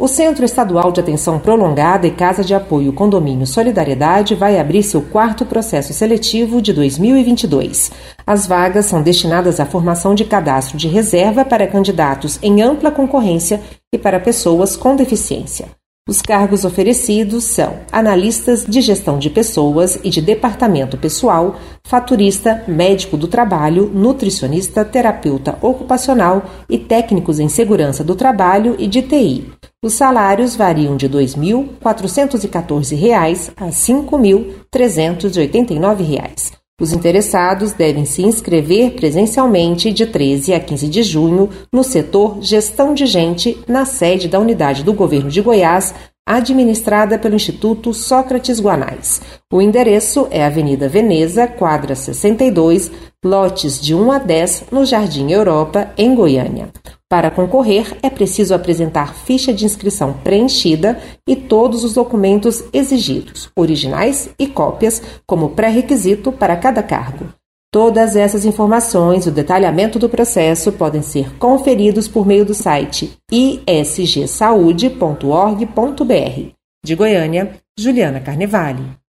O Centro Estadual de Atenção Prolongada e Casa de Apoio Condomínio Solidariedade vai abrir seu 4º processo seletivo de 2022. As vagas são destinadas à formação de cadastro de reserva para candidatos em ampla concorrência e para pessoas com deficiência. Os cargos oferecidos são analistas de gestão de pessoas e de departamento pessoal, faturista, médico do trabalho, nutricionista, terapeuta ocupacional e técnicos em segurança do trabalho e de TI. Os salários variam de R$ 2.414 a R$ 5.389. Os interessados devem se inscrever presencialmente de 13 a 15 de junho no setor Gestão de Gente, na sede da Unidade do Governo de Goiás, administrada pelo Instituto Sócrates Guanais. O endereço é Avenida Veneza, quadra 62, lotes de 1 a 10, no Jardim Europa, em Goiânia. Para concorrer, é preciso apresentar ficha de inscrição preenchida e todos os documentos exigidos, originais e cópias, como pré-requisito para cada cargo. Todas essas informações e o detalhamento do processo podem ser conferidos por meio do site isgsaude.org.br. De Goiânia, Juliana Carnevale.